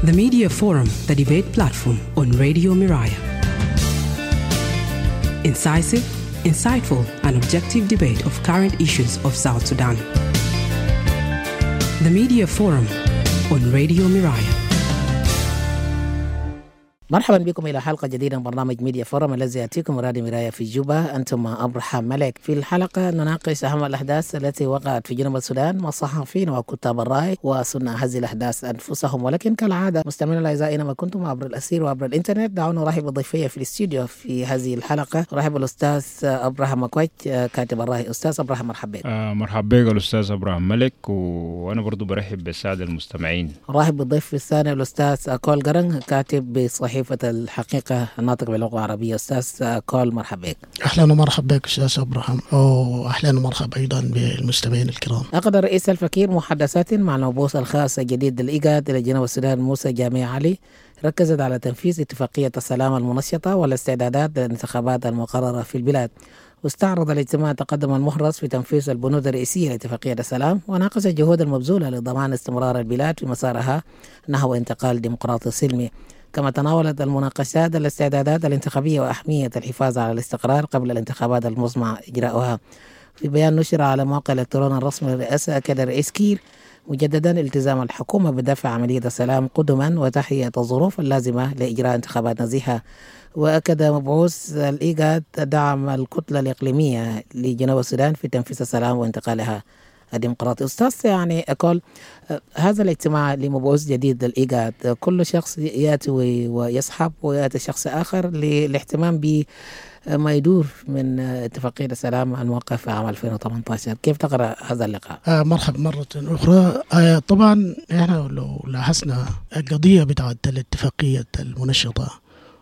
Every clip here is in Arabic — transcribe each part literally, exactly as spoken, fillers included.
The Media Forum, the debate platform on Radio Miraya. Incisive, insightful, and objective debate of current issues of South Sudan. The Media Forum on Radio Miraya. مرحبا بكم إلى حلقة جديدة من برنامج ميديا فورم الذي يأتيكم من راديو مرايا في جوبا. أنتم مع أبراهام ملك. في الحلقة نناقش أهم الأحداث التي وقعت في جنوب السودان مع الصحفيين وكتاب الرأي وصناع هذه الأحداث أنفسهم، ولكن كالعادة مستمعينا الأعزاء أينما كنتم عبر الأثير وعبر الإنترنت، دعونا نرحب بضيفي في الاستوديو في هذه الحلقة. نرحب بالأستاذ أبراهام مكويت كاتب الرأي. أستاذ أبراهام مرحبا بك. آه مرحبا بك الأستاذ أبراهام ملك، وأنا برضو برحب بالسادة المستمعين. نرحب بالضيف الثاني الأستاذ كول قرن كاتب بصحيفة الحقيقة الناطق باللغة العربية. أستاذ كول مرحبا بك. أهلا ومرحبا بك أستاذ أبراهام، وأهلا ومرحبا أيضا بالمستمعين الكرام. أقد الرئيس الفكير محادثات مع المبعوث الخاص الجديد للإيجاد إلى جنوب السودان موسى جامع علي، ركزت على تنفيذ اتفاقية السلام المنشطة والاستعدادات للانتخابات المقررة في البلاد. واستعرض الاجتماع تقدم المحرص في تنفيذ البنود الرئيسية لاتفاقية السلام، وناقش الجهود المبذولة لضمان استمرار البلاد في مسارها نحو انتقال ديمقراطي سلمي. كما تناولت المناقشات الاستعدادات الانتخابية وأهمية الحفاظ على الاستقرار قبل الانتخابات المزمع إجراؤها. في بيان نشر على موقع الإلكتروني الرسمي للرئاسة، أكد الرئيس كير مجددا التزام الحكومة بدفع عملية السلام قدما وتحية الظروف اللازمة لإجراء انتخابات نزيهة. وأكد مبعوث الإيجاد دعم الكتلة الإقليمية لجنوب السودان في تنفيذ السلام وانتقالها الديمقراطي. أستاذ يعني أقول هذا الاجتماع لمبعوث جديد للإيجاد، كل شخص يأتي ويسحب ويأتي شخص آخر للاهتمام بما يدور من اتفاقية السلام الموقع في عام ألفين وثمانية عشر. كيف تقرأ هذا اللقاء؟ آه مرحبا مرة أخرى. آه طبعا إحنا لو لاحظنا القضية بتاعت الاتفاقية المنشطة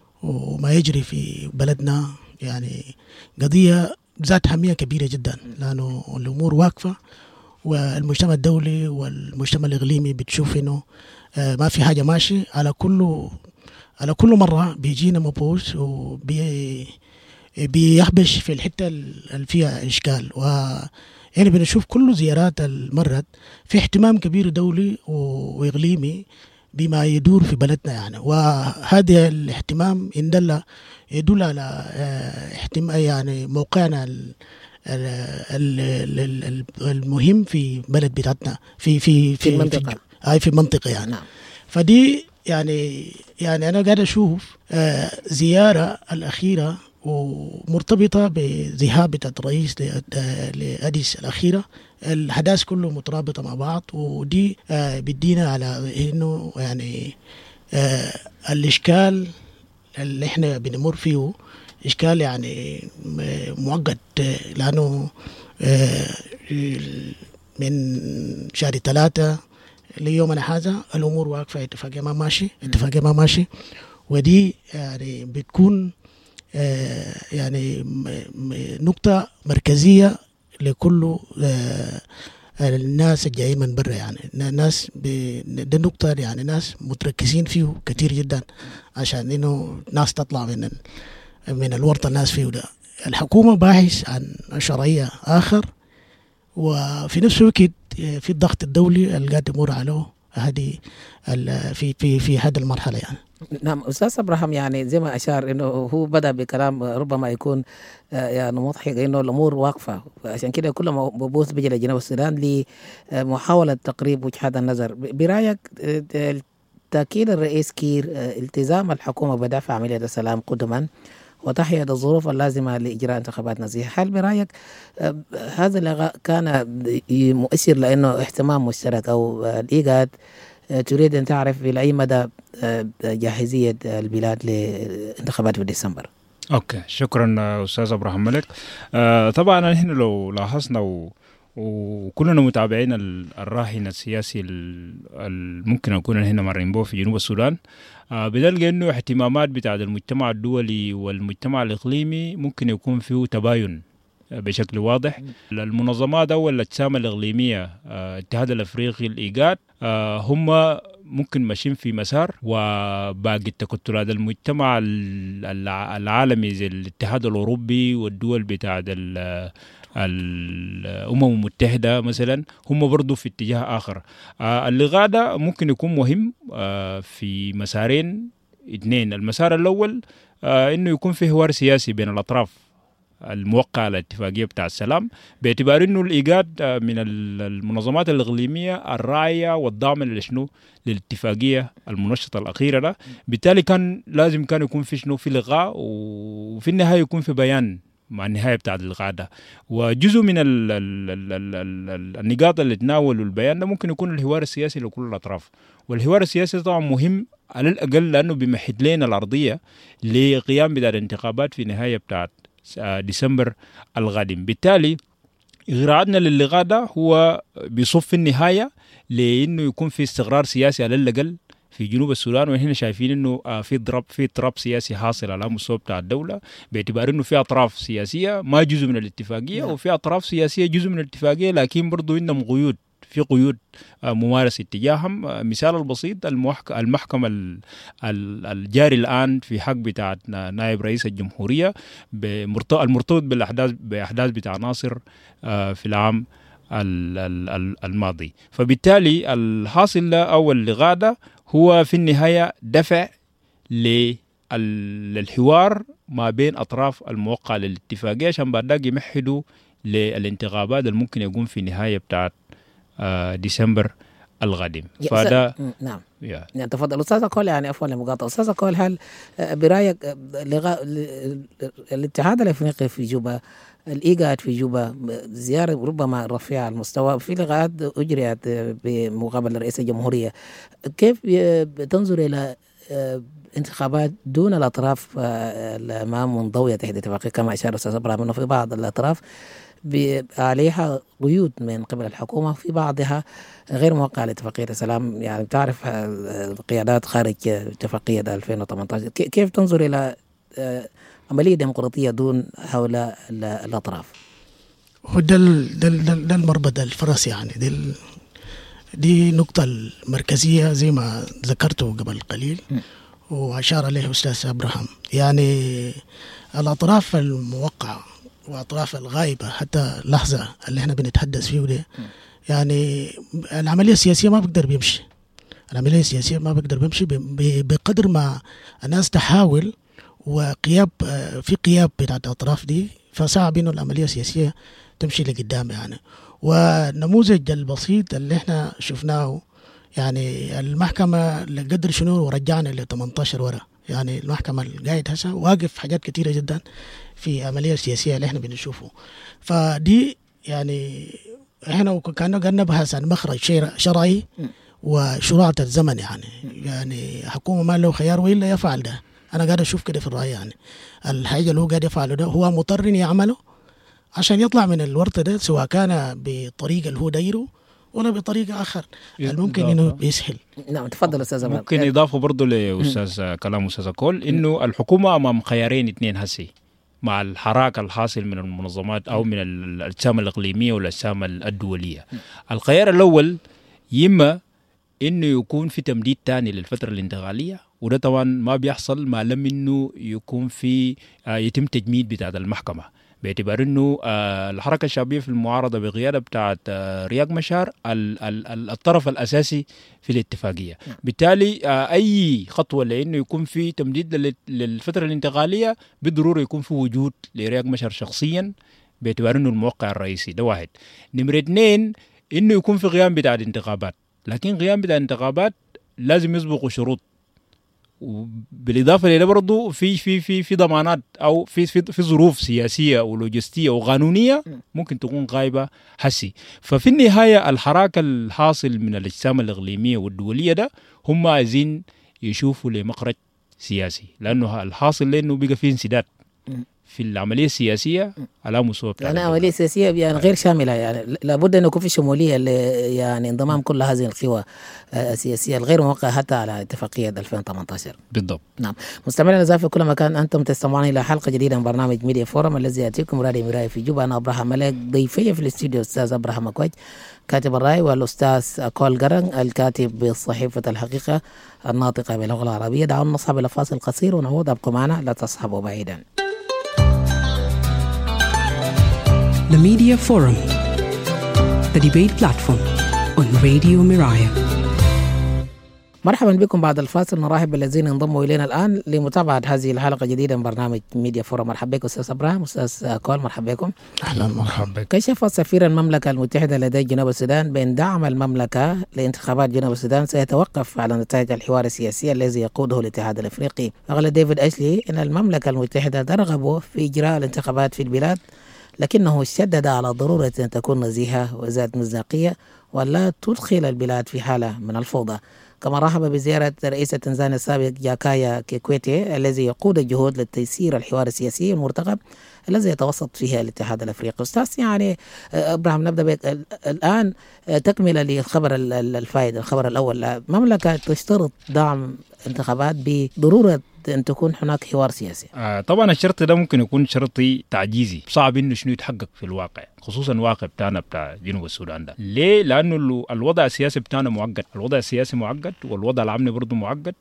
وما يجري في بلدنا، يعني قضية ذات أهمية كبيرة جدا، لأنه الأمور واقفة والمجتمع الدولي والمجتمع الإقليمي بتشوف إنه ما في حاجة ماشي. على كل على كل مرة بيجينا مبعوث وبي بيحبش في الحتة اللي فيها إشكال، ويعني بنشوف كل زيارات المرت في اهتمام كبير دولي وإقليمي بما يدور في بلدنا يعني. وهذا الاهتمام إن دل يدل على اهتمام يعني موقعنا المهم في بلد بتاعتنا في في في المنطقة هاي في المنطقة يعني. نعم. فدي يعني يعني أنا قاعد أشوف زيارة الأخيرة ومرتبطة بذهاب الرئيس لأديس الأخيرة، الحدث كله مترابطة مع بعض، ودي بدينا على إنه يعني الإشكال اللي إحنا بنمر فيه إشكال يعني معقد، لأنه من شهر ثلاثة ليومنا هذا الأمور واقفة، اتفاقية ما ماشي اتفاقية ما ماشي ودي يعني بتكون يعني نقطة مركزية لكل الناس الجايين من برا، يعني الناس ده نقطة يعني ناس متركزين فيه كتير جدا عشان إنه ناس تطلع من من الورطة الناس فيه ده. الحكومة باحث عن شرعية آخر، وفي نفس الوقت في الضغط الدولي اللي قاعد يمر عليه هذه في في في هذه المرحلة يعني. نعم أستاذ أبراهام، يعني زي ما أشار إنه هو بدأ بكلام ربما يكون يعني مضحك إنه الأمور واقفة، عشان كده كل مبعوث بيجي لجنوب السودان لمحاولة تقريب وجهات النظر. برأيك تأكيد الرئيس كير التزام الحكومة بدفع عملية السلام قدما وتحية الظروف اللازمة لإجراء انتخابات نزيهة، هل برأيك هذا اللقاء كان مؤشر لأنه اهتمام مشترك أو الإيجاد تريد أن تعرف إلى أي مدى جاهزية البلاد لانتخابات في ديسمبر؟ أوكي، شكرا أستاذ أبراهام ملك. آه طبعا نحن لو لاحظنا و وكلنا متابعين الراهن السياسي الممكن نكون هنا مرين به في جنوب السودان، آه بنلقى انه اهتمامات بتاع المجتمع الدولي والمجتمع الاقليمي ممكن يكون فيه تباين بشكل واضح. المنظمات او الاجسام الاقليميه، الاتحاد الافريقي، الايجاد، آه هم ممكن ماشيين في مسار، وباقي التكتلات المجتمع العالمي زي الاتحاد الاوروبي والدول بتاع الأمم المتحدة مثلا هم برضو في اتجاه آخر. اللقاء ده ممكن يكون مهم في مسارين اثنين. المسار الأول إنه يكون في حوار سياسي بين الأطراف الموقع على الاتفاقية بتاع السلام، باعتبار انه الإيجاد من المنظمات الإقليمية الراعية والضامنة لشنو للاتفاقية المنشطة الأخيرة ده. بالتالي كان لازم كان يكون في شنو في لقاء، وفي النهاية يكون في بيان مع النهاية بتاع اللقاء ده. وجزء من ال ال ال ال ال النقاط اللي تناولوا البيان ده ممكن يكون الحوار السياسي لكل الأطراف. والحوار السياسي طبعا مهم على الأقل لأنه بيمهد لنا الأرضية لقيام بتاع الانتخابات في نهاية بتاعت ديسمبر القادم. بالتالي إغراءاتنا للقاء ده هو بيصف في النهاية لأنه يكون في استقرار سياسي على الأقل في جنوب السودان. وهنا شايفين إنه في ضرب في اضطراب سياسي حاصل على مستوى بتاع الدولة، باعتبار إنه في أطراف سياسية ما جزء من الاتفاقية وفي أطراف سياسية جزء من الاتفاقية لكن برضو عندهم قيود، في قيود ممارسة اتجاههم. مثال البسيط المحكمة الجاري الآن في حق بتاع نائب رئيس الجمهورية المرتبط بالأحداث بأحداث بتاع ناصر في العام الماضي. فبالتالي الحاصل أو اللقاء ده هو في النهاية دفع للحوار ما بين أطراف الموقع للاتفاقية عشان بعد ذلك يمهدوا للانتخابات اللي ممكن يكون في نهاية بتاعت ديسمبر القادم. فده نعم يعني تفضل أستاذ كول. يعني عفوا لمقاطعة أستاذ كول، هل برأيك لغاء الاتحاد الأفريقي في جوبا، الإيجاد في جوبا، زيارة ربما رفيعة المستوى في لغاءات أجريت بمقابل رئيس الجمهورية، كيف تنظر إلى انتخابات دون الأطراف ما منضوية تحت اتفاقية كما أشار أستاذ إبراهيم أنه في بعض الأطراف عليها قيود من قبل الحكومة، في بعضها غير موقع على اتفاقية السلام؟ يعني تعرف القيادات خارج اتفاقية ألفين وثمانية عشر. كيف تنظر إلى عملية ديمقراطية دون هؤلاء الأطراف؟ هو ده ده المربط الفرس، يعني دي دي نقطة المركزية زي ما ذكرته قبل قليل وأشار عليه أستاذ إبراهيم. يعني الأطراف الموقعة وأطراف الغائبة حتى لحظة اللي احنا بنتحدث فيه ده، يعني العملية السياسية ما بقدر بيمشي. العملية السياسية ما بقدر بيمشي بقدر ما الناس تحاول وقياب في قياب بتاعت الأطراف دي، فصعب إنه العملية السياسية تمشي لقدام يعني. والنموذج البسيط اللي احنا شفناه، يعني المحكمة لقدر شنو ورجعنا ل ثمانية عشر ورا، يعني المحكمة القاعد هسه واقف حاجات كتيرة جدا في عملية السياسية اللي احنا بنشوفه. فدي يعني احنا كنا قلنا نبحث عن مخرج شرعي وشرعة الزمن، يعني يعني حكومة ما له خيار وإلا يفعل ده. أنا قاعد أشوف كده في الرأي، يعني الحاجة اللي هو قاعد يفعله ده هو مضطر يعمله عشان يطلع من الورطة ده، سواء كان بطريقة اللي هو دايره ولا بطريقة آخر الممكن إنه يسهل. نعم تفضل أستاذ أمام. ممكن إضافة برضو لأستاذ كلام أستاذ كول إنه الحكومة أمام خيارين اثنين هسي مع الحراك الحاصل من المنظمات أو من الأجسام الإقليمية والأجسام الدولية. الخيار الأول يما إنه يكون في تمديد تاني للفترة الانتقالية، وده طبعا ما بيحصل ما لم إنه يكون في يتم تجميد بتاعت المحكمة، باعتبار إنه الحركة الشعبية في المعارضة بقيادة بتاعت رياض مشار الطرف الأساسي في الاتفاقية. بالتالي أي خطوة لأنه يكون في تمديد للفترة الانتقالية بالضرورة يكون في وجود لرياض مشار شخصيا، باعتبار إنه الموقع الرئيسي. ده واحد. نمرة اثنين إنه يكون في قيام بتاع الانتخابات، لكن قيام بتاع الانتخابات لازم يسبقوا شروط، وبالإضافة إلى برضو في في في في ضمانات أو في في في ظروف سياسية ولوجستية وقانونية ممكن تكون غايبة حسي. ففي النهاية الحراك الحاصل من الأجسام الإقليمية والدولية ده هم عايزين يشوفوا لمخرج سياسي، لأنه الحاصل لأنه بقى في انسداد في العملية السياسية على مستوى بتاع يعني عملية سياسية يعني غير شاملة، يعني لابد أن يكون في شمولية يعني انضمام كل هذه القوى السياسية الغير موقعة حتى على اتفاقية ألفين وثمانية عشر. بالضبط. نعم. مستمعينا الأعزاء في كل مكان، أنتم تستمعون إلى حلقة جديدة من برنامج ميديا فورم الذي يأتيكم راديو مراي في جوبا. أنا إبراهيم ملك، ضيفي في الاستوديو أستاذ إبراهيم مكوج كاتب الرأي، والأستاذ كول قرن الكاتب بصحيفة الحقيقة الناطقة باللغة العربية. دعونا نصحب إلى فاصل قصير ونعود. أبقوا معنا لا تصحبوا بعيدا. The Media Forum, the debate platform on Radio Miraya. مرحبا بكم بعد الفاصل. نرحب بالذين انضموا الينا الان لمتابعه هذه الحلقه الجديده من برنامج ميديا فورم. مرحبا بكم استاذ ابراهيم. استاذ كول مرحبا بكم. اهلا مرحبا بك. كشف سفير المملكه المتحده لدى جنوب السودان بان دعم المملكه لانتخابات جنوب السودان سيتوقف على نتائج الحوار السياسي الذي يقوده الاتحاد الافريقي. قال ديفيد أشلي ان المملكه المتحده ترغب في اجراء الانتخابات في البلاد، لكنه شدد على ضروره ان تكون نزيهه وذات مصداقيه ولا تدخل البلاد في حاله من الفوضى. كما رحب بزيارة رئيس تنزانيا السابق جاكايا كيكويتي الذي يقود الجهود للتيسير الحوار السياسي المرتقب الذي يتوسط فيه الاتحاد الافريقي. استاذ يعني ابراهيم نبدا بك الان تكمله للخبر الفائده. الخبر الاول، المملكه تشترط دعم انتخابات بضروره أن تكون هناك حوار سياسي. آه طبعا الشرط ده ممكن يكون شرطي تعجيزي، صعب انه شنو يتحقق في الواقع، خصوصا الواقع بتاعنا بتاع جنوب السودان ده. ليه؟ لانه الوضع السياسي بتاعنا معقد، الوضع السياسي معقد والوضع الامني برضه معقد،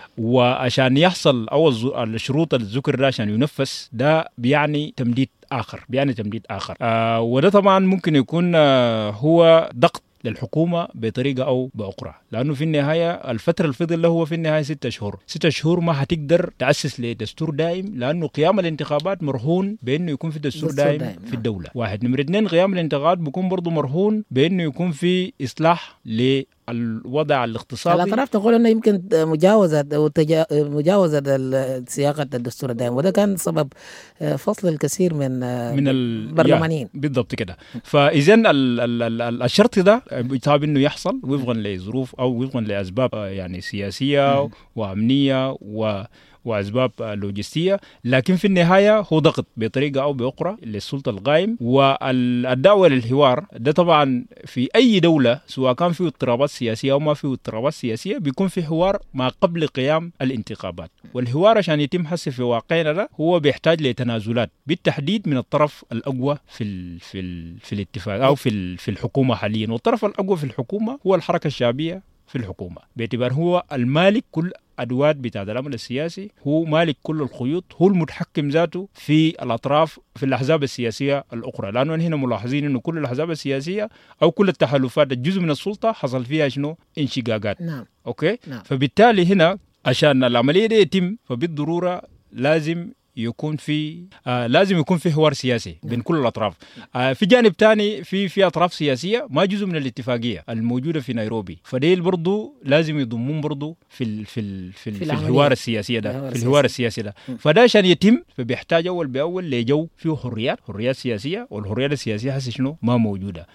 وعشان يحصل اول الشروط الذكر ده عشان ينفذ ده بيعني تمديد اخر، بيعني تمديد اخر. آه وده طبعا ممكن يكون آه هو ضغط للحكومة بطريقة أو بأخرى، لأنه في النهاية الفترة الفضل له هو في النهاية ستة شهور ستة شهور ما هتقدر تأسس لدستور دائم، لأنه قيام الانتخابات مرهون بأنه يكون في دستور, دستور دائم, دائم في الدولة. واحد. نمرة اثنين، قيام الانتخابات بيكون برضو مرهون بأنه يكون في إصلاح ل الوضع الاقتصادي. الأطراف تقول أنه يمكن مجاوزة وتجا... مجاوزة سياقة الدستور الدائم، وده كان سبب فصل الكثير من من البرلمانيين. بالضبط كده. فإذا ال... ال... ال... الشرط ده يتابع إنه يحصل وفقا لظروف أو وفقا لأسباب يعني سياسية وأمنية و وأسباب لوجستية، لكن في النهاية هو ضغط بطريقة أو بأخرى للسلطة القائم. والدعوة للحوار ده طبعا في أي دولة سواء كان فيه اضطرابات سياسية أو ما فيه اضطرابات سياسية بيكون في حوار ما قبل قيام الانتخابات. والحوار عشان يتم حسي في واقعنا ده هو بيحتاج لتنازلات بالتحديد من الطرف الأقوى في ال في ال في الاتفاق أو في في الحكومة حاليا. والطرف الأقوى في الحكومة هو الحركة الشعبية في الحكومة، باعتبار هو المالك كل أدوات بتاع العمل السياسي، هو مالك كل الخيوط، هو المتحكم ذاته في الأطراف في الأحزاب السياسية الأخرى. لأنه هنا ملاحظين إنه كل الأحزاب السياسية أو كل التحالفات الجزء من السلطة حصل فيها شنو؟ انشقاقات. نعم. أوكي؟ نعم. فبالتالي هنا عشان العملية دي يتم فبالضرورة لازم يكون في آه لازم يكون في حوار سياسي بين كل الأطراف. آه في جانب تاني في في أطراف سياسية ما جزء من الاتفاقية الموجودة في نيروبي، فديل برضو لازم يضمون برضو في ال في ال في, ال في الحوار السياسي ده في الحوار السياسي ده. فده عشان يتم فبيحتاج أول بأول لجو فيه حريات حريات سياسية، والحريات السياسية هسه شنو ما موجودة.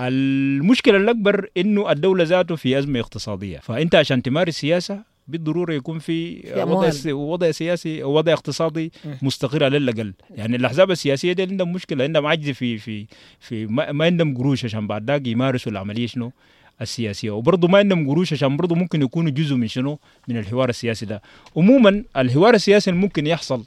المشكلة الأكبر إنه الدولة ذاته في أزمة اقتصادية، فأنت عشان تمارس سياسة بالضرورة يكون في وضع, وضع سياسي أو وضع اقتصادي مستقر على الأقل. يعني الأحزاب السياسية دي عندهم مشكلة، عندهم عجز في في في ما, ما عندهم قروش عشان بعد ذاك يمارسوا العملية شنو السياسية، وبرضه ما عندهم قروش عشان برضه ممكن يكونوا جزء من شنو من الحوار السياسي ده. عموما الحوار السياسي ممكن يحصل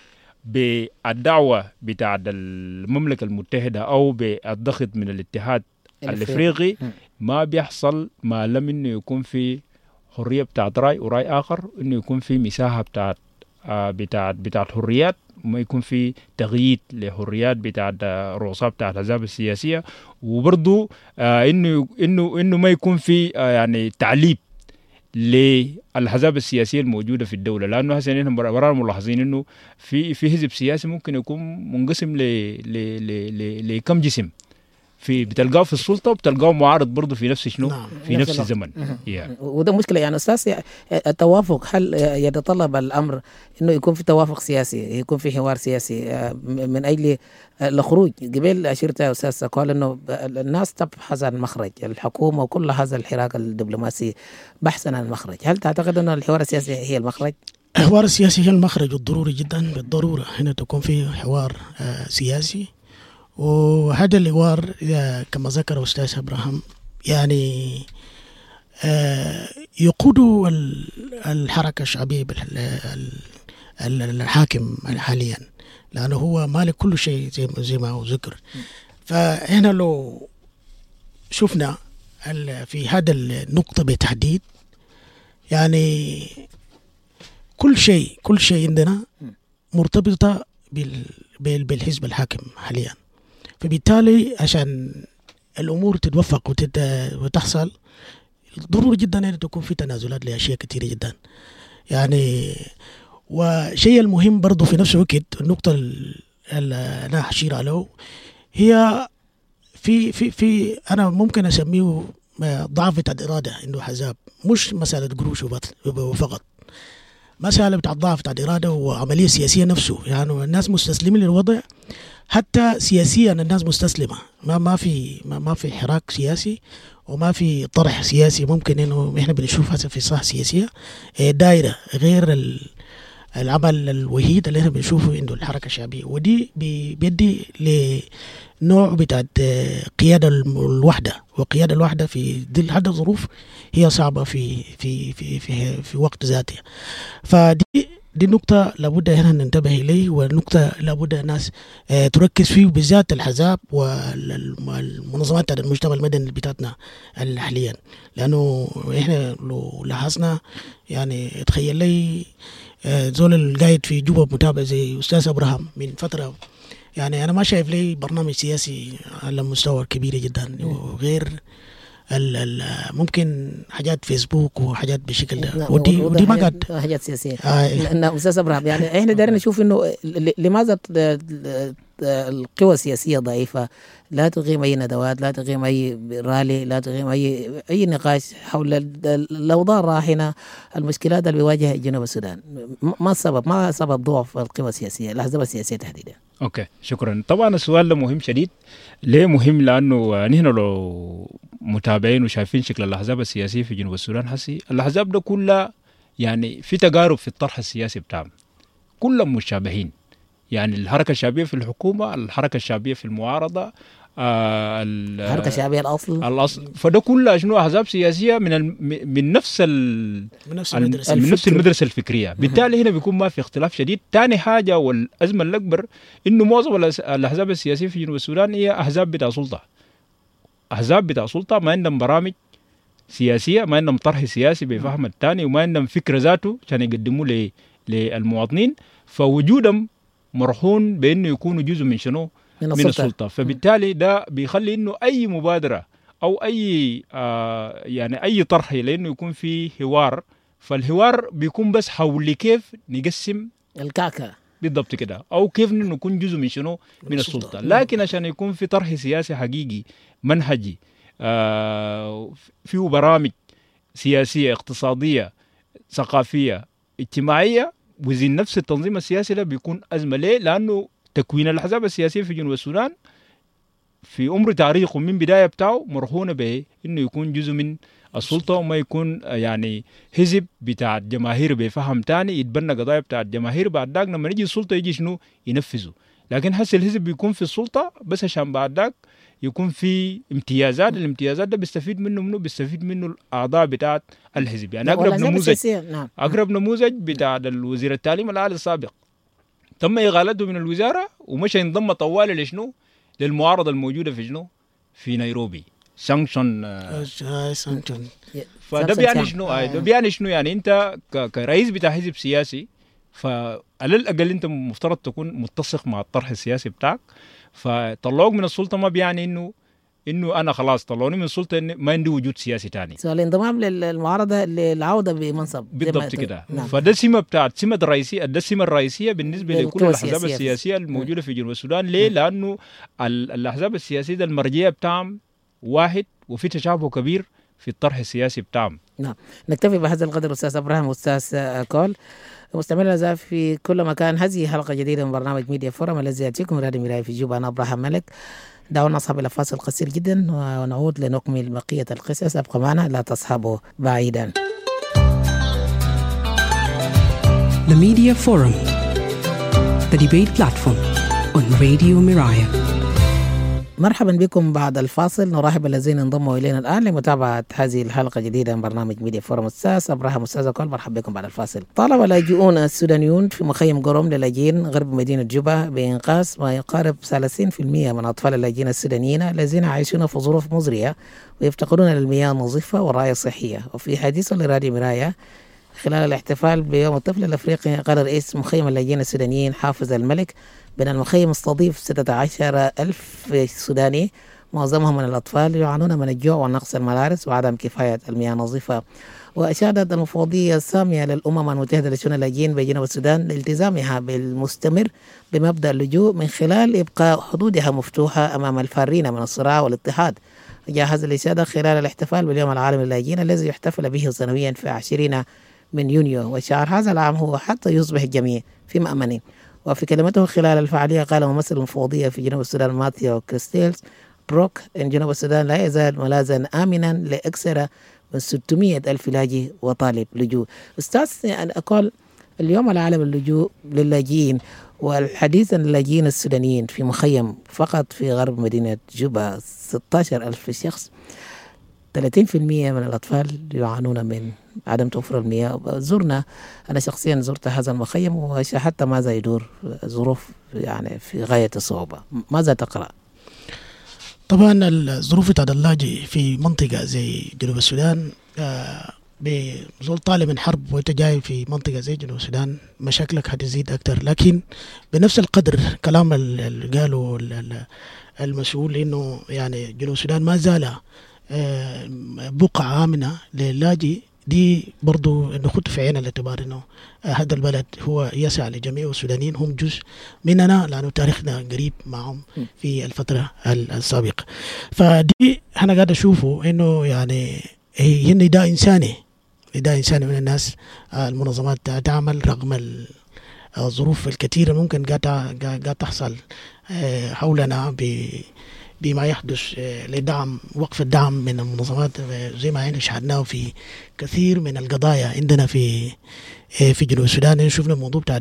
بالدعوة بتاع المملكة المتحدة أو بالضغط من الاتحاد الأفريقي، ما بيحصل ما لم إنه يكون في حرية بتاعت رأي ورأي آخر، إنه يكون في مساحة بتاعت آه بتاعت بتاعت حريات، وما يكون في تغيير لحريات بتاعت رؤساء بتاعت الأحزاب السياسية، وبرضو آه إنه إنه إنه ما يكون في آه يعني تعليب للأحزاب السياسية الموجودة في الدولة. لأنه هسه نحن برا ملاحظين إنه في في حزب سياسي ممكن يكون منقسم ل ل ل لكم جسم، في بتلقاه في السلطة وبتلقاه معارض برضه في نفس شنو نعم. في نفس, نفس الزمن. yeah. وده مشكلة يعني أستاذ التوافق، هل يتطلب الأمر إنه يكون في توافق سياسي، يكون في حوار سياسي من أجل الخروج؟ قبل أشرت يا أستاذ قال إنه الناس تبحث عن مخرج، الحكومة وكل هذا الحراك الدبلوماسي بحثا عن المخرج. هل تعتقد أن الحوار السياسي هي المخرج؟ الحوار السياسي هي المخرج، والضروري جدا بالضرورة هنا تكون في حوار سياسي. وهذا الحوار كما ذكر أستاذ إبراهيم يعني يقود الحركة الشعبية الحاكم حاليا، لأنه هو مالك كل شيء زي ما هو ذكر. فهنا لو شفنا في هذا النقطة بالتحديد يعني كل شيء كل شيء عندنا مرتبطة بالحزب الحاكم حاليا. فبالتالي عشان الأمور تتوفق وتحصل ضروري جدا أن تكون في تنازلات لأشياء كثيرة جدا يعني. وشيء المهم برضو في نفس الوقت النقطة اللي أنا أشير عليه هي في في في أنا ممكن أسميه ضعف بتاع الإرادة عنده حزاب، مش مسألة قروش فقط، مسألة بتاع ضعف بتاع الإرادة وعملية سياسية نفسه. يعني الناس مستسلمين للوضع، حتى سياسيا الناس مستسلمة، ما ما في ما, ما في حراك سياسي وما في طرح سياسي ممكن إنه إحنا بنشوف هسه في صح سياسية دائرة غير العمل الوحيد اللي إحنا بنشوفه عنده الحركة الشعبية، ودي بيدي لنوع بتاع قيادة الوحدة، وقيادة الوحدة في ظل هذه الظروف هي صعبة في في في في, في وقت ذاته. فدي دي نقطة لابد هنا ننتبه إليه، ونقطة لابد الناس اه تركز فيه، بالذات الحزاب والمنظمات المجتمع المدني بتاعتنا حاليا. لأنه إحنا لو لاحظنا يعني تخيل لي اه زول القايد في جوبا متابع زي أستاذ أبراهام من فترة، يعني أنا ما شايف لي برنامج سياسي على مستوى كبير جدا، وغير ال ال ممكن حاجات فيسبوك وحاجات بالشكل ده، ودي ودي ما قد حاجات سياسيه. آه لأن أستاذ إبراهيم يعني احنا دايرين نشوف انه لماذا القوى السياسيه ضعيفه، لا تقيم اي ندوات، لا تقيم اي رالي، لا تقيم اي اي نقاش حول الاوضاع الراهنه، المشكلات اللي بيواجهها جنوب السودان. ما السبب؟ ما سبب ضعف القوى السياسيه، الاحزاب السياسيه تحديدا؟ اوكي شكرا. طبعا السؤال ده مهم شديد. ليه مهم؟ لانه نحن لو متابعين وشايفين شكل الاحزاب السياسيه في جنوب السودان حسي، الاحزاب ده كلها يعني في تقارب في الطرح السياسي بتاعهم، كلهم مشابهين. يعني الحركه الشعبيه في الحكومه، الحركه الشعبيه في المعارضه، آه الحركه الشعبيه الاصل الاصل فده كلها شنو احزاب سياسيه من ال... من نفس ال... من نفس المدرسه من نفس المدرسه الفكريه. بالتالي هنا بيكون ما في اختلاف شديد. ثاني حاجه والازمه الاكبر انه معظم الاحزاب السياسيه في جنوب السودان هي احزاب بتاع سلطه، احزاب بتاع سلطه ما عندهم برامج سياسيه، ما عندهم طرح سياسي بفهم الثاني، وما عندهم فكره ذاته عشان يقدموا ل... للمواطنين، فوجودهم مرهون بانه يكونوا جزء من شنو؟ من السلطة. من السلطة. فبالتالي ده بيخلي انه اي مبادرة او اي آه يعني اي طرح لانه يكون في حوار، فالحوار بيكون بس حول كيف نقسم الكعكة بالضبط كده، او كيف نكون جزء من شنو؟ من السلطة. لكن عشان يكون في طرح سياسي حقيقي منهجي، آه فيه برامج سياسية اقتصادية ثقافية اجتماعية وزين نفس التنظيم السياسي ده بيكون أزمة. ليه؟ لأنه تكوين الأحزاب السياسية في جنوب السودان في عمر تاريخه من بداية بتاعه مرهونة به إنه يكون جزء من السلطة، وما يكون يعني حزب بتاع الجماهير بفهم تاني يتبنى قضايا بتاع الجماهير، بعد ذاك لما يجي السلطة يجي شنو؟ ينفذه. لكن حس الحزب بيكون في السلطة بس عشان بعد ذاك يكون في امتيازات، الامتيازات ده بيستفيد منه منه بيستفيد منه الأعضاء بتاعت الحزب. يعني أقرب نموذج نعم. أقرب نموذج بتاع الوزير التعليم العالي السابق تم إغالته من الوزارة ومشى ينضم طوالي لشنو؟ للمعارضة الموجودة في شنو؟ في نيروبي. سانكشن سانكشن فده بيعني شنو؟ آه. ده بيعني شنو؟ يعني أنت كرئيس بتاع حزب سياسي فعلى الأقل أنت مفترض تكون متسق مع الطرح السياسي بتاعك، فطلعوك من السلطة ما بيعني إنه إنه أنا خلاص طلعوني من السلطة إن ما عندي وجود سياسي تاني. سؤال الانضمام للمعارضة للعودة بمنصب بالضبط كده. نعم. فده سمة بتاعت سمة الرئيسية، ده السمة الرئيسية بالنسبة لكل الأحزاب السياسية الموجودة في جنوب السودان. ليه؟ لأنه الأحزاب السياسية ده المرجعية بتاعهم واحد وفي تشابه كبير في الطرح السياسي بتاعهم. نعم. نكتفي بهذا القدر أستاذ إبراهيم وأستاذ كول. مستمرين في كل مكان. هذه حلقة جديدة من برنامج ميديا فورم الذي يأتيكم من راديو مراية في جوبا. أنا إبراهيم ملك. دعونا نصحب إلى فاصل قصير جدا ونعود لنكمل بقية القصص. أبقى معنا لا تصحبوا بعيدا. The Media Forum, the debate platform on Radio Miraya. مرحبا بكم بعد الفاصل. نرحب الذين انضموا إلينا الآن لمتابعة هذه الحلقة الجديدة من برنامج ميديا فورم. أستاذ إبراهيم أستاذ كول، مرحبا بكم بعد الفاصل. طالب اللاجئون السودانيون في مخيم قروم للاجئين غرب مدينة جوبا بإنقاذ ما يقارب ثلاثين بالمئة من أطفال اللاجئين السودانيين الذين يعيشون في ظروف مزرية ويفتقدون للمياه النظيفة والرعاية الصحية. وفي حديث لراديو مرايا خلال الاحتفال بيوم الطفل الأفريقي قرر رئيس مخيم اللاجئين السودانيين حافظ الملك بأن المخيم استضيف ستة عشر ألف سوداني معظمهم من الأطفال يعانون من الجوع ونقص المدارس وعدم كفاية المياه النظيفة. وأشادت المفوضية السامية للأمم المتحدة لشؤون اللاجئين بجنوب السودان لالتزامها بالمستمر بمبدأ اللجوء من خلال إبقاء حدودها مفتوحة أمام الفارين من الصراع والاضطهاد. جاء هذا الإشادة خلال الاحتفال باليوم العالمي للاجئين الذي يحتفل به سنويا في عشرين من يونيو، وشعار هذا العام هو حتى يصبح الجميع في مأمن. وفي كلمته خلال الفعالية قال ممثل المفوضية في جنوب السودان ماثيو كريستيلز بروك إن جنوب السودان لا يزال ملاذا آمنا لأكثر من ستمائة ألف لاجئ وطالب لجوء. أستاذ يعني أقول اليوم العالمي للجوء للاجئين والحديث عن اللاجئين السودانيين في مخيم فقط في غرب مدينة جوبا ستة عشر ألف شخص، ثلاثين بالمئة من الأطفال يعانون من عدم توفر المياه. زرنا أنا شخصيا زرت هذا المخيم وشاهدت ماذا يدور، ظروف يعني في غاية الصعوبة. ماذا تقرأ؟ طبعا الظروف بتاعت اللاجئ في منطقة زي جنوب السودان آه بزول طالع من حرب وانت جاي في منطقة زي جنوب السودان مشاكلك هتزيد أكتر، لكن بنفس القدر كلام اللي قالوا المسؤول إنه يعني جنوب السودان ما زال آه بقعة آمنة للاجئ، دي برضو نخط في عين الاعتبار انه هذا البلد هو يسع لجميع السودانيين، هم جزء مننا لانه تاريخنا قريب معهم في الفتره السابقه. فدي انا قاعد اشوفه انه يعني هي نداء انساني، نداء انساني من الناس. المنظمات تعمل رغم الظروف الكثيره ممكن قاعد تحصل حولنا ب بما يحدث لدعم وقف الدعم من المنظمات زي ما احنا شاهدناه في كثير من القضايا عندنا في في جنوب السودان. شفنا الموضوع بتاع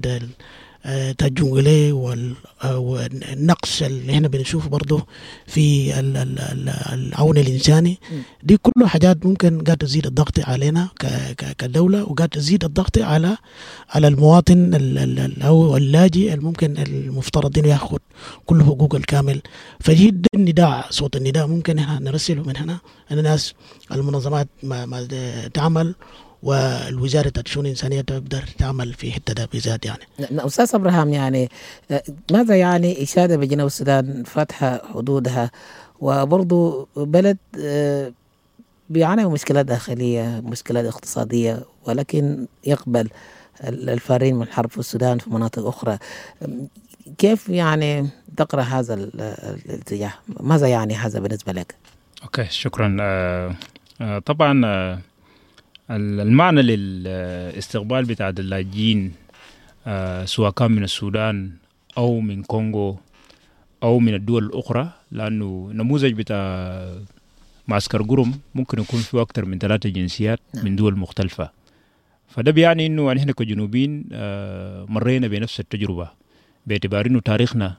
الجنجلي والنقص اللي احنا بنشوفه برضه في العون الانساني، دي كله حاجات ممكن قاعد تزيد الضغط علينا كدوله، وقاعد تزيد الضغط على على المواطن او اللاجئ الممكن المفترض انه ياخذ كل حقوقه الكامل. فجد النداء، صوت النداء ممكن احنا نرسله من هنا ان الناس المنظمات ما, ما تعمل، والوزارة الشؤون الإنسانية تقدر تعمل في حتة ده بذات. يعني أستاذ أبراهام، يعني ماذا يعني إشادة بجنوب السودان فتح حدودها وبرضو بلد بيعاني من مشكلات داخلية، مشكلات اقتصادية، ولكن يقبل الفارين من الحرب في السودان في مناطق أخرى، كيف يعني تقرأ هذا الاتجاه؟ ماذا يعني هذا بالنسبة لك؟ أوكي، شكرا. آه آه طبعا آه المعنى للاستقبال بتاع اللاجئين آه سواء كان من السودان أو من كونغو أو من الدول الأخرى، لأنه نموذج بتاع معسكر قرم ممكن يكون فيه أكثر من ثلاثة جنسيات من دول مختلفة. فده بيعني إنه نحن كجنوبين آه مرينا بنفس التجربة، باعتبار إنه تاريخنا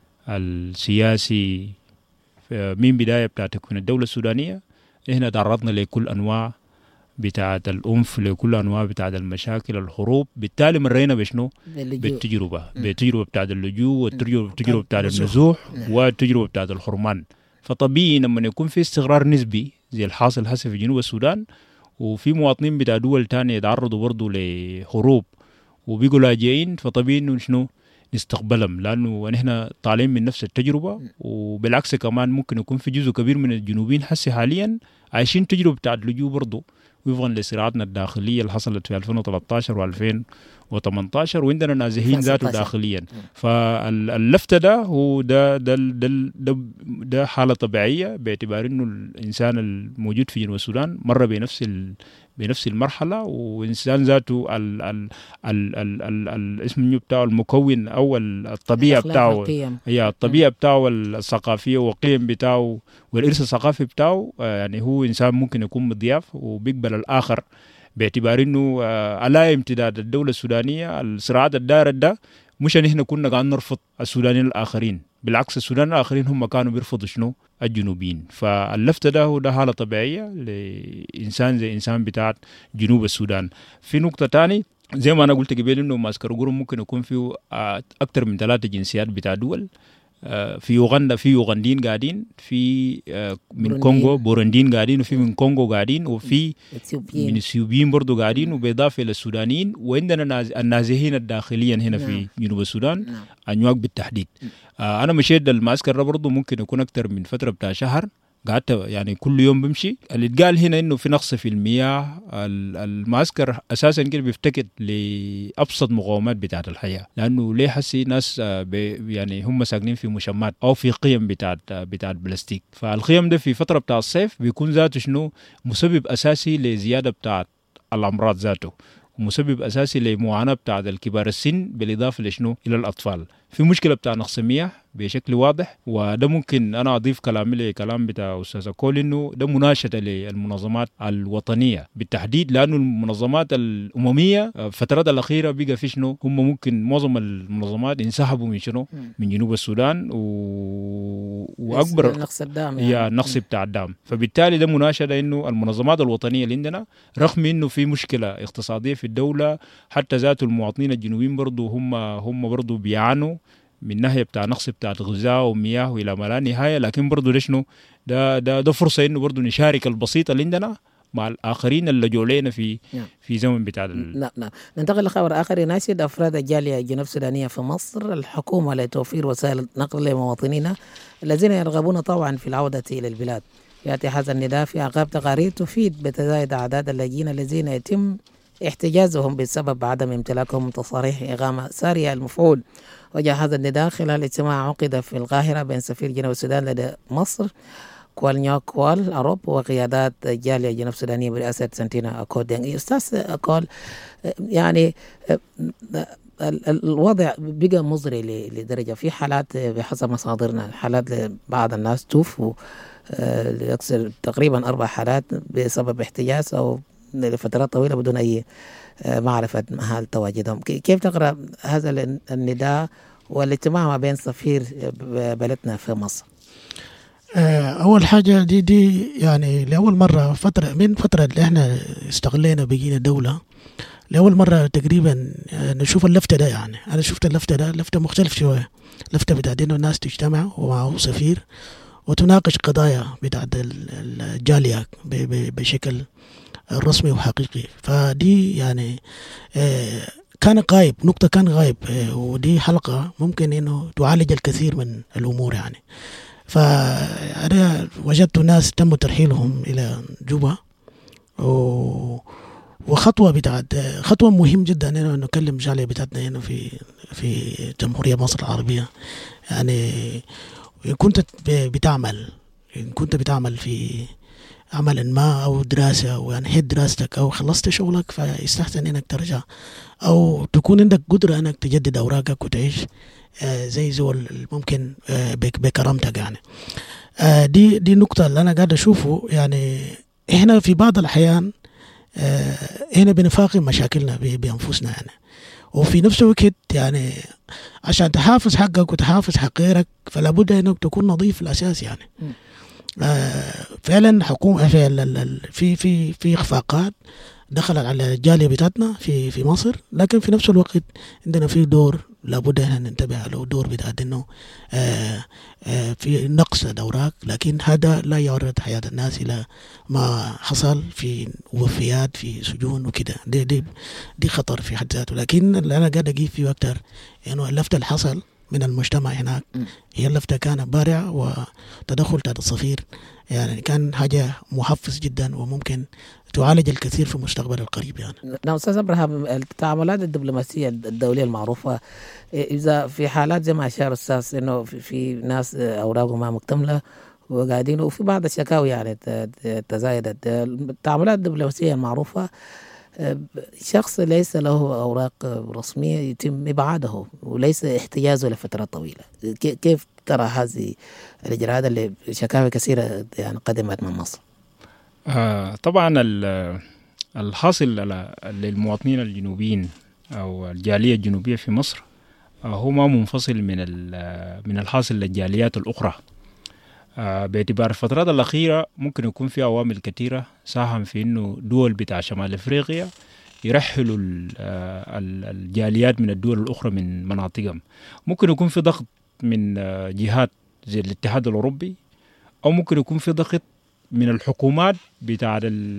السياسي من بداية بتاع تكوين الدولة السودانية إحنا تعرضنا لكل أنواع بتاعة الأنف، لكل أنواع بتاعة المشاكل، الحروب. بالتالي مرينا بشنو؟ بالتجربة، بالتجربة بتاعة اللجوء والتجربة بتاعة النزوح والتجربة بتاعة الحرمان. فطبيعي لما يكون في استقرار نسبي زي الحاصل هسه في جنوب السودان، وفي مواطنين بتاع دول تانية يتعرضوا برضو لحروب وبيقوا لاجئين، فطبيعي إنه شنو؟ نستقبلهم، لأنه نحن طالعين من نفس التجربة. وبالعكس كمان ممكن يكون في جزء كبير من الجنوبيين هسه حاليا عايشين تجربة بتاع اللجوء برضو وفقا لصراعاتنا الداخلية اللي حصلت في ألفين وثلاثة عشر وألفين وثمانية عشر، وعندنا نازحين ذاته داخليا. فاللفتة ده هو ده ده, ده ده ده حالة طبيعية، باعتبار إنه الإنسان الموجود في جنوب السودان مر بنفس ال بنفس المرحلة، وإنسان ذاته ال ال ال ال ال الاسم بتاعه المكون أو الطبيعة بتاعه هي الطبيعة بتاعه الثقافية والقيم بتاعه والإرث الثقافي بتاعه. يعني هو إنسان ممكن يكون مضياف وبيقبل الآخر، باعتبار إنه على امتداد الدولة السودانية الصراعات الدائرة ده مش نحن كنا قاعد نرفض السودانيين الآخرين، بالعكس السودانيين الآخرين هم كانوا بيرفضوا شنو؟ الجنوبيين. فاللفتة ده هو ده حالة طبيعية لإنسان زي إنسان بتاع جنوب السودان. في نقطة تاني زي ما أنا قلت قبل إنه معسكر قرم ممكن يكون فيه أكتر من ثلاثة جنسيات بتاع دول. في يوغندا في يوغنديين قاعدين، في من كونغو بورونديين قاعدين، وفي من كونغو قاعدين، وفي من اثيوبيين برضو قاعدين، وبإضافة إلى السودانيين، وعندنا النازحين الداخليا هنا في جنوب السودان أنواع بالتحديد. أنا مشيت المعسكر ده برضو ممكن يكون أكتر من فترة بتاع شهر، قعدت يعني كل يوم بمشي. اللي اتقال هنا انه في نقص في المياه. المعسكر اساسا كده بيفتقد لابسط مقومات بتاعت الحياه، لانه ليه حسي ناس يعني هم ساكنين في مشمات او في قيم بتاعت بتاعت بلاستيك. فالقيم ده في فتره بتاع الصيف بيكون ذاته شنو مسبب اساسي لزياده بتاعت الامراض ذاته، ومسبب اساسي لمعاناه بتاعت الكبار السن، بالاضافه لشنو الى الاطفال. في مشكله بتاع نقص مياه بشكل واضح، وده ممكن انا اضيف كلامي لكلام بتاع استاذ كول انه ده مناشده للمنظمات الوطنيه بالتحديد، لانه المنظمات الامميه الفترات الاخيره بقى في شنو هم ممكن معظم المنظمات انسحبوا من شنو من جنوب السودان، و... واكبر نقص الدعم يعني. يا نقص بتاع الدعم. فبالتالي ده مناشده انه المنظمات الوطنيه اللي عندنا رغم انه في مشكله اقتصاديه في الدوله، حتى ذات المواطنين الجنوبيين برضو هم هم برضو بيعانوا من ناحيه بتاع نقص بتاع الغذاء ومياه والى ما لا نهايه، لكن برضه ده شنو ده ده ده فرصه انه برضه نشارك البسيطه اللي عندنا مع الاخرين اللي جو علينا في نعم. في زمن بتاع ال... نعم نعم. ننتقل لخبر اخر يناشد افراد الجاليه الجنوب السودانيه في مصر الحكومه لتوفير وسائل نقل لمواطنينا الذين يرغبون طبعا في العوده الى البلاد. ياتي هذا النداء في اعقاب تقارير تفيد بتزايد اعداد اللاجئين الذين يتم احتجازهم بسبب عدم امتلاكهم تصاريح اقامه ساريه المفعول. وجاء هذا النداء خلال اجتماع عقد في القاهرة بين سفير جنوب السودان لدى مصر كوال نيو كوال أروب وقيادات الجالية الجنوب السودانية برئاسة سانتينا أكودينغ. أستاذ أكول، يعني الوضع بقى مزري لدرجة في حالات بحسب مصادرنا، حالات بعض الناس توفوا لأكثر تقريبا أربع حالات بسبب احتجاز أو لفترات طويلة بدون أي معرفة محل تواجدهم. كيف تقرأ هذا النداء والاجتماع ما بين سفير بلدنا في مصر؟ أول حاجة دي دي يعني لأول مرة فترة من فترة اللي احنا استغلينا بقينا دولة، لأول مرة تقريبا نشوف اللفتة ده. يعني أنا شفت اللفتة ده لفتة مختلف شوية، لفتة بتاعت إنه الناس تجتمع ومعه سفير وتناقش قضايا بتاعت الجالية بشكل رسمي وحقيقي. فدي يعني آه كان غايب، نقطة كان غايب، آه ودي حلقة ممكن إنه تعالج الكثير من الأمور يعني. فأنا وجدت ناس تم ترحيلهم إلى جوبا، وخطوة بتاعت خطوة مهم جدا إنه نكلم جالية بتاعتنا هنا في في جمهورية مصر العربية. يعني إن كنت بتعمل إن كنت بتعمل في عمل ما أو دراسة وانهيت دراستك أو خلصت شغلك، فيستحسن إنك ترجع أو تكون عندك قدرة إنك تجدد أوراقك وتعيش آه زي زول ممكن آه بكرامتك يعني. آه دي دي النقطة اللي أنا قاعد أشوفه. يعني إحنا في بعض الأحيان آه هنا بنفاقم مشاكلنا بأنفسنا يعني، وفي نفس الوقت يعني عشان تحافظ حقك وتحافظ حق غيرك فلا بد إنك تكون نظيف في الأساس يعني. م. آه فعلا حكومة في في في في إخفاقات دخلت على الجالية بتاعتنا في في مصر، لكن في نفس الوقت عندنا في دور لابد أن ننتبه له، دور بتاعت إنه آه آه في نقص الأوراق، لكن هذا لا يورد حياة الناس إلى ما حصل في وفيات في سجون وكده. دي دي دي خطر في حد ذاته. لكن اللي أنا قاعد أجيب فيه أكتر إنه اللفتة اللي حصل من المجتمع هناك هي اللفتة كانت بارعة، وتدخل تحت الصفير يعني كان حاجة محفز جدا وممكن تعالج الكثير في المستقبل القريب يعني. نعم أستاذ إبراهيم، التعاملات الدبلوماسية الدولية المعروفة إذا في حالات زي ما أشار أستاذ إنه في, في ناس أوراقهم ما مكتملة وقاعدين، وفي بعض الشكاوي يعني تزايدت، التعاملات الدبلوماسية المعروفة شخص ليس له أوراق رسمية يتم إبعاده وليس احتجازه لفترة طويلة. كيف ترى هذه الإجراءات اللي شكاوي كثيرة يعني قدمت من مصر؟ آه طبعا الحاصل للمواطنين الجنوبيين أو الجالية الجنوبية في مصر آه هو ما منفصل من من الحاصل للجاليات الأخرى. آه باعتبار الفترات الأخيرة ممكن يكون في عوامل كثيرة ساهم في إنه دول بتاع شمال أفريقيا يرحلوا الجاليات من الدول الأخرى من مناطقهم. ممكن يكون في ضغط من جهات زي الاتحاد الأوروبي، أو ممكن يكون في ضغط من الحكومات بتاع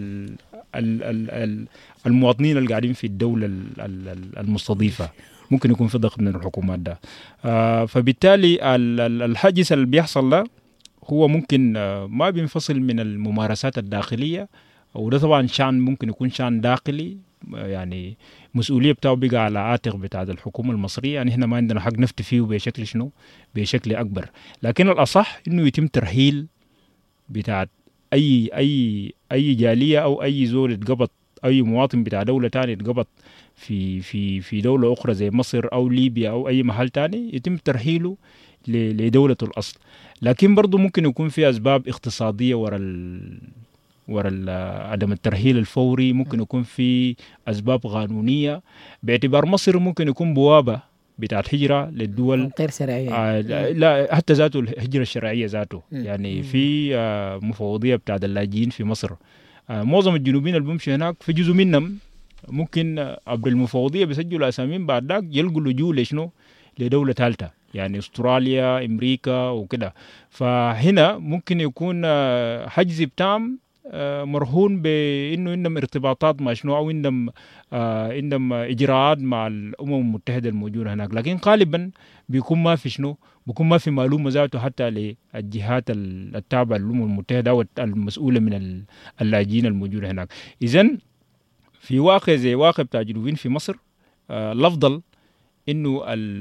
المواطنين اللي قاعدين في الدولة المستضيفة، ممكن يكون في ضغط من الحكومات ده. فبالتالي الحاجز اللي بيحصل ده هو ممكن ما بينفصل من الممارسات الداخلية، وده طبعا شأن ممكن يكون شأن داخلي، يعني مسؤولية بتاعه بقى على عاتق بتاع الحكومة المصرية. يعني احنا ما عندنا حق نفتي فيه بشكل شنو، بشكل أكبر. لكن الأصح إنه يتم ترحيل بتاع أي أي أي جالية أو أي زول اتقبض، أي مواطن بتاع دولة تانية اتقبض في في في دولة أخرى زي مصر أو ليبيا أو أي محل تاني، يتم ترحيله لدولة الأصل. لكن برضو ممكن يكون في أسباب اقتصادية وراء ال وراء عدم الترحيل الفوري، ممكن يكون في أسباب قانونية، باعتبار مصر ممكن يكون بوابة بتاعت هجرة للدول غير شرعية. آه لا حتى ذاته الهجرة الشرعية ذاته، يعني في آه مفوضية بتاعت اللاجئين في مصر. آه معظم الجنوبيين اللي بيمشوا هناك في جزء منهم ممكن عبر المفوضية بيسجلوا أساميهم، بعد ذاك يلقوا لجوء لشنو، لدولة ثالثة، يعني استراليا، امريكا وكده. فهنا ممكن يكون آه حجز بتام آه مرهون بانه عندهم ارتباطات مع شنو، او عندهم آه عندهم اجراءات مع الامم المتحده الموجوده هناك. لكن غالبا بيكون ما في شنو، بيكون ما في معلومه ذاته حتى للجهات التابعه للامم المتحده او المسؤوله من اللاجئين الموجوده هناك. اذن في واقع زي واقع بتاع جنوبين في مصر، آه الافضل انه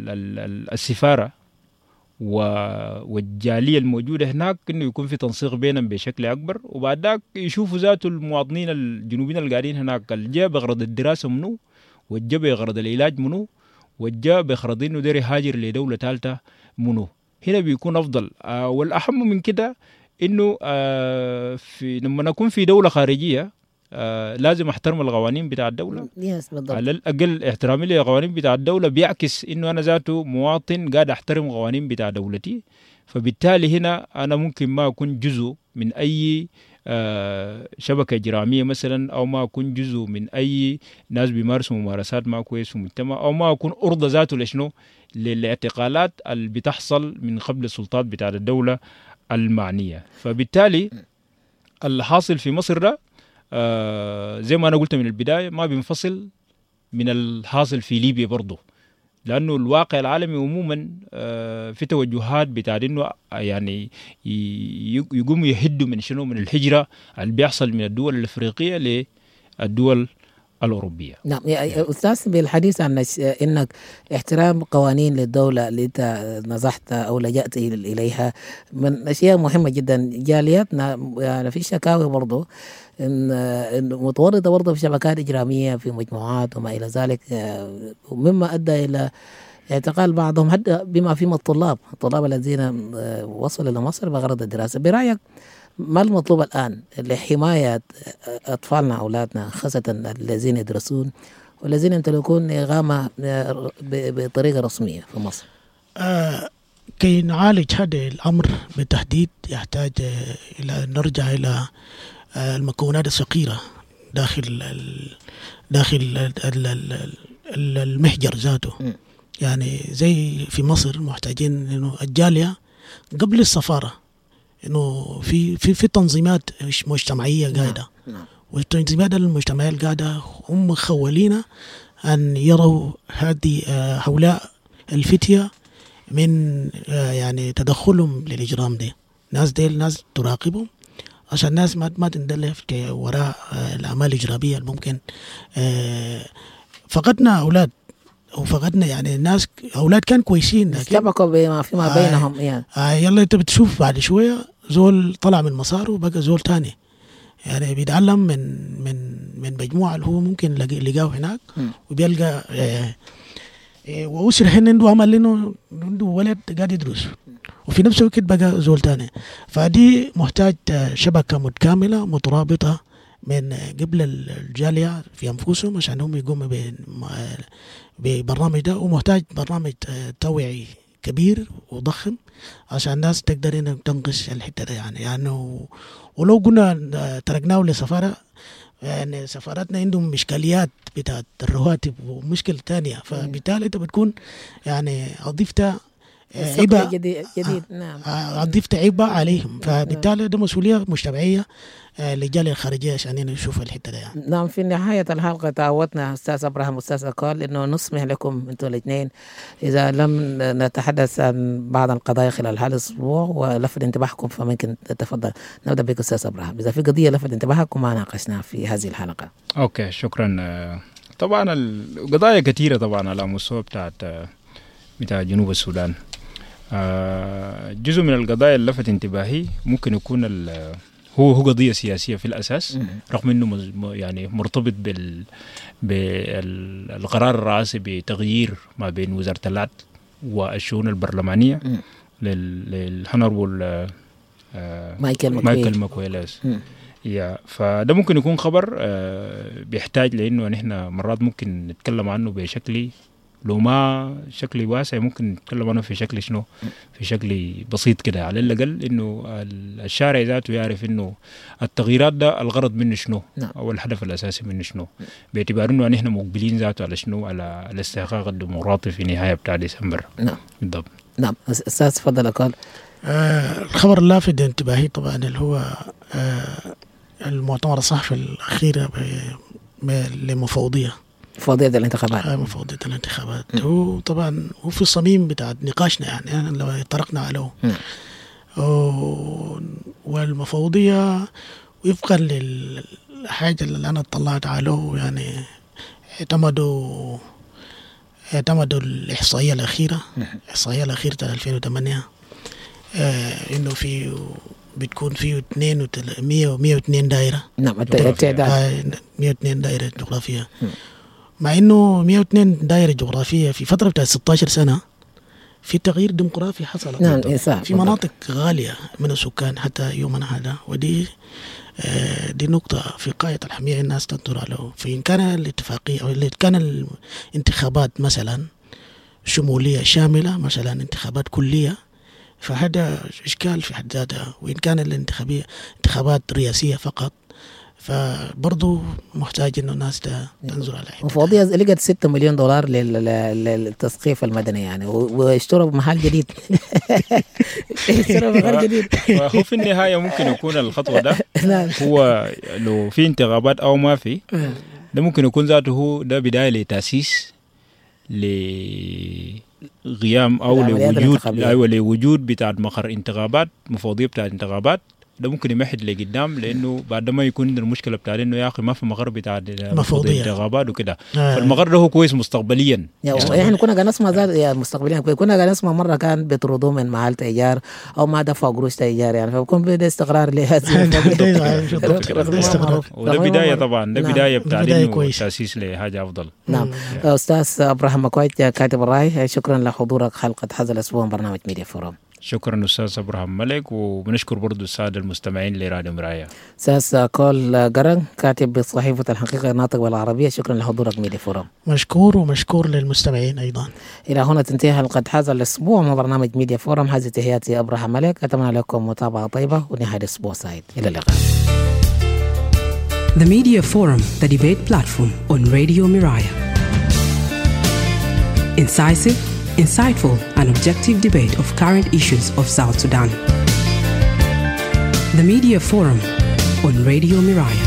السفاره والجاليه الموجوده هناك انه يكون في تنسيق بينهم بشكل اكبر، وبعد ذاك يشوفوا ذاته المواطنين الجنوبيين اللي قاعدين هناك، الجا بغرض الدراسه منو، والجا بغرض العلاج منو، والجا بغرض انه داير يهاجر لدوله ثالثه منو. هنا بيكون افضل. آه والاهم من كده انه آه في لما نكون في دوله خارجيه آه لازم احترم القوانين بتاع الدولة. على الأقل احترامي للقوانين بتاع الدولة بيعكس إنه أنا ذاته مواطن قاعد أحترم قوانين بتاع دولتي. فبالتالي هنا أنا ممكن ما أكون جزء من أي آه شبكة إجرامية مثلا، أو ما أكون جزء من أي ناس بيمارسوا ممارسات ما كويس في المجتمع، أو ما أكون أرضى ذاته لشنو، للاعتقالات اللي بتحصل من قبل السلطات بتاع الدولة المعنية. فبالتالي الحاصل في مصر ده آه زي ما أنا قلت من البداية ما بينفصل من الحاصل في ليبيا برضه، لأنه الواقع العالمي عموما آه في توجهات بتاع إنه يعني يقوموا يهدوا من شنو، من الهجرة اللي بيحصل من الدول الأفريقية للدول الأوروبية. نعم يا أستاذ، بالحديث عن إنك احترام قوانين للدولة اللي أنت نزحت أو لجأت إليها من أشياء مهمة جدا. جالياتنا يعني في شكاوي برضو إن متورطة برضو في شبكات إجرامية في مجموعات وما إلى ذلك، مما أدى إلى اعتقال بعضهم حتى بما فيهم الطلاب الطلاب الذين وصلوا إلى مصر بغرض الدراسة. برأيك ما المطلوب الآن لحماية أطفالنا أولادنا خاصة الذين يدرسون والذين يمتلكون إقامة بطريقة رسمية في مصر؟ آه كي نعالج هذا الأمر بالتحديد يحتاج إلى نرجع إلى آه المكونات الصغيرة داخل داخل المحجر ذاته. م. يعني زي في مصر محتاجين إنه الجالية قبل السفارة إنه في في في تنظيمات مجتمعية قاعدة، والتنظيمات المجتمعية القاعدة هم مخولين أن يروا هذه هؤلاء الفتية من يعني تدخلهم للإجرام ده. ناس ديل ناس تراقبهم عشان الناس ما ما تندلف وراء الأعمال الإجرامية الممكن. فقدنا أولاد وفقدنا يعني الناس أولاد كان كويسين سبقوا بما فيما بينهم. يعني آه يلا أنت بتشوف بعد شوية زول طلع من مساره وبقى زول تاني، يعني بيتعلم من من من مجموعة اللي هو ممكن لقاه هناك وبيلقى آه آه وأسر هنا عنده عمل لأنه عنده ولد قاعد يدرس وفي نفس الوقت بقى زول تاني. فدي محتاج شبكة متكاملة مترابطة من قبل الجالية في أنفسهم عشان هم يقوموا ببرنامج ده، ومحتاج برنامج توعي كبير وضخم عشان الناس تقدر إنها تنقص الحتة ده. يعني يعني ولو قلنا تركناه لسفارة، يعني سفاراتنا عندهم إشكاليات بتاعت الرواتب ومشكلة تانية، فبالتالي أنت بتكون يعني أضفت عبء جديد, جديد. نعم أضيف عبء عليهم، فبالتالي ده مسؤولية مجتمعية للجالية الخارجية عشان نشوف الحتة ده يعني. نعم. في نهاية الحلقة تعودنا أستاذ أبراهام أستاذ قال إنه نسمح لكم أنتم الاثنين إذا لم نتحدث عن بعض القضايا خلال هذا الأسبوع ولفت انتباهكم، فممكن تتفضل. نبدأ بك أستاذ أبراهام، إذا في قضية لفت انتباهكم ما ناقشناها في هذه الحلقة. أوكي شكرا. طبعا القضايا كثيرة طبعا على مستوى بتاعت بتاع جنوب السودان. جزء من القضايا اللي لفت انتباهي ممكن يكون هو هو قضية سياسية في الأساس، رغم إنه يعني مرتبط بال بالقرار الرئاسي بتغيير ما بين وزارة العدل والشؤون البرلمانية للهنربل مايكل مايكل ماكويلاس. يا فده ممكن يكون خبر بيحتاج لأنه نحن مرات ممكن نتكلم عنه بشكل لو ما شكل واسع، ممكن نتكلم عنه في شكل شنو، في شكل بسيط كده على الأقل، إنه الشارع ذاته يعرف إنه التغييرات ده الغرض منه شنو، نعم. أو الهدف الأساسي منه شنو، باعتبار إنه نحن مقبلين ذاته على شنو، على الاستحقاق الديمقراطي في نهاية بتاع ديسمبر. نعم بالضبط. نعم أستاذ تفضل أقول. آه الخبر اللافت انتباهي طبعا اللي هو آه المؤتمر الصحفي الأخير لمفوضية مفوضية الانتخابات. آه مفوضية الانتخابات. م. هو طبعا هو في الصميم بتاع نقاشنا يعني, يعني لو طرقنا عليه. والمفوضية وفقا للحاجة اللي أنا اطلعت عليه يعني اعتمدوا اعتمدوا الإحصائية الأخيرة الإحصائية الأخيرة ألفين وثمانية آه إنه في بتكون فيه اثنين مية ومية واثنين دائرة. نعم التعداد آه مية واثنين دائرة جغرافية. م. مع إنه مية واثنين دائرة جغرافية في فترة بتاع ستة عشر سنة في تغيير ديمقراطي حصل. نعم في مناطق غالية من السكان حتى يومنا هذا، ودي آه دي نقطة في غاية الأهمية الناس تنظر له. فإن كان الاتفاقية أو اللي كان الانتخابات مثلا شمولية شاملة، مثلا انتخابات كلية، فهذا إشكال في حد ذاتها. وإن كان الانتخابية انتخابات رئاسية فقط، فبرضو محتاج إنه الناس تنظر على حد. مفوضية لقت ستة مليون دولار للتثقيف المدني يعني، واشتروا محل جديد. اشتروا محل جديد. هو في النهاية ممكن يكون الخطوة ده هو لو في انتخابات أو ما في، ده ممكن يكون ذاته هو ده بداية لتأسيس لغيام أو لوجود أيوة لوجود بتاع مقر انتخابات، مفوضية بتاع انتخابات. ده ممكن يمهد لقدام، لانه بعد ما يكون المشكله بتاع انه يا اخي ما في مقر بتاع مفوضيه انتخابات وكده. آه. فالمقر ده هو كويس مستقبليا. احنا كنا قاعدين نسمع ذات يا مستقبليا، كنا قاعدين نسمع مره كان بيطردوه من محل ايجار او ما دفعوا قروش ايجار يعني، فبكون بدا استقرار لهذه وده بدايه طبعا، ده بدايه بتاع انه تاسيس لحاجه افضل. نعم. استاذ ابراهام مكويت كاتب الراي، شكرا لحضورك حلقه هذا الاسبوع من برنامج ميديا فورم. شكرا أستاذ أبراهام ملك، وبنشكر برضو السادة المستمعين لراديو مرايا. أستاذ كول قرن كاتب بصحيفة الحقيقة الناطق بالعربية، شكرا لحضورك ميديا فورم. مشكور ومشكور للمستمعين أيضا. إلى هنا تنتهي حلقة هذا الأسبوع من برنامج ميديا فورم. هذه تحياتي أبراهام ملك، أتمنى لكم متابعة طيبة ونهاية أسبوع سعيد. إلى اللقاء. The Media Forum, the debate platform on Radio Miraya. Incisive, insightful and objective debate of current issues of South Sudan. The Media Forum on Radio Miraya.